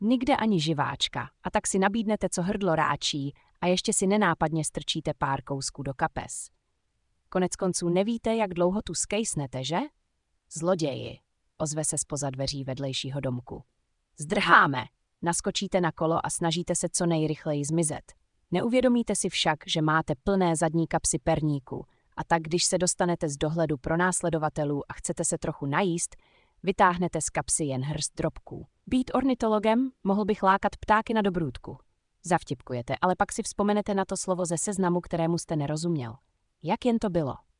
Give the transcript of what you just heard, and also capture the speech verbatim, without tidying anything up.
Nikde ani živáčka, a tak si nabídnete, co hrdlo ráčí, a ještě si nenápadně strčíte pár kousků do kapes. Konec konců nevíte, jak dlouho tu skejsnete, že? Zloději, ozve se zpoza dveří vedlejšího domku. Zdrháme! Naskočíte na kolo a snažíte se co nejrychleji zmizet. Neuvědomíte si však, že máte plné zadní kapsy perníku, a tak když se dostanete z dohledu pronásledovatelů a chcete se trochu najíst, vytáhnete z kapsy jen hrst drobků. Být ornitologem, mohl bych lákat ptáky na dobrůdku. Zavtipkujete, ale pak si vzpomenete na to slovo ze seznamu, kterému jste nerozuměl. Jak jen to bylo?